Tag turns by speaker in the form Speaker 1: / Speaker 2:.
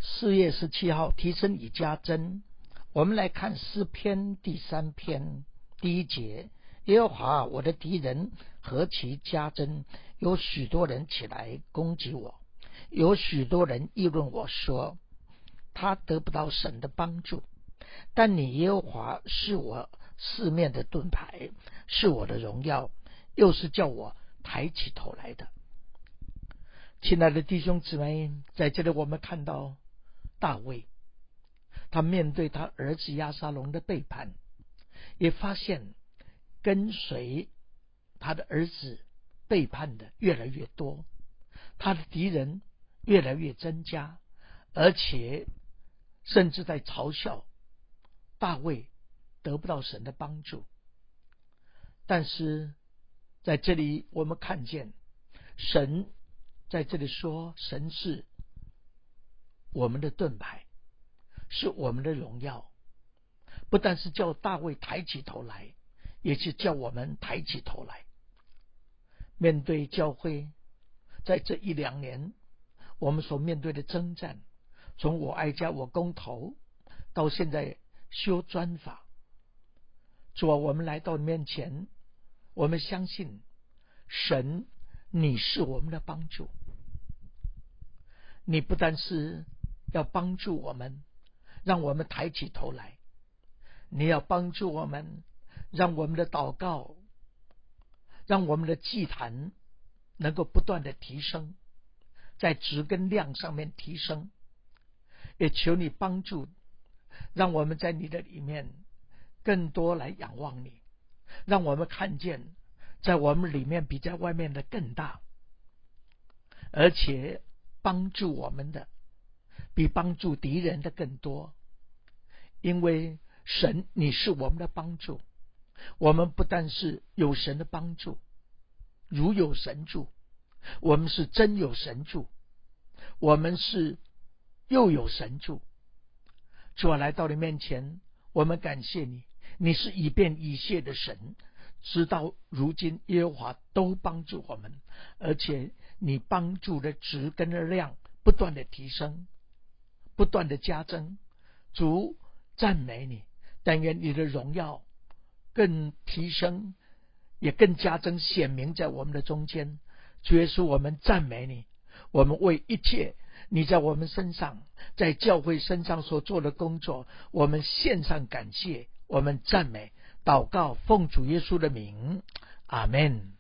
Speaker 1: 4月17号提升以加增。我们来看诗篇第3篇第1节，耶和华我的敌人何其加增，有许多人起来攻击我，有许多人议论我说，他得不到神的帮助。但你耶和华是我四面的盾牌，是我的荣耀，又是叫我抬起头来的。亲爱的弟兄姊妹，在这里我们看到大卫，他面对他儿子押沙龙的背叛，也发现跟随他的儿子背叛的越来越多，他的敌人越来越增加，而且甚至在嘲笑大卫得不到神的帮助。但是在这里我们看见神在这里说，神是我们的盾牌，是我们的荣耀，不但是叫大卫抬起头来，也是叫我们抬起头来。面对教会在这1-2年我们所面对的征战，从我爱家我公投到现在修专法，主啊，我们来到你面前，我们相信神你是我们的帮助，你不但是要帮助我们，让我们抬起头来，你要帮助我们，让我们的祷告，让我们的祭坛能够不断的提升，在质跟量上面提升。也求你帮助，让我们在你的里面更多来仰望你，让我们看见在我们里面比在外面的更大，而且帮助我们的比帮助敌人的更多。因为神你是我们的帮助，我们不但是有神的帮助，如有神助，我们是真有神助，我们是又有神助。主啊，来到你面前，我们感谢你，你是以便以谢的神，直到如今耶和华都帮助我们，而且你帮助的质跟的量不断的提升，不断的加增。主赞美你，但愿你的荣耀更提升，也更加增显明在我们的中间。主耶稣，我们赞美你，我们为一切你在我们身上，在教会身上所做的工作，我们献上感谢，我们赞美祷告，奉主耶稣的名，阿们。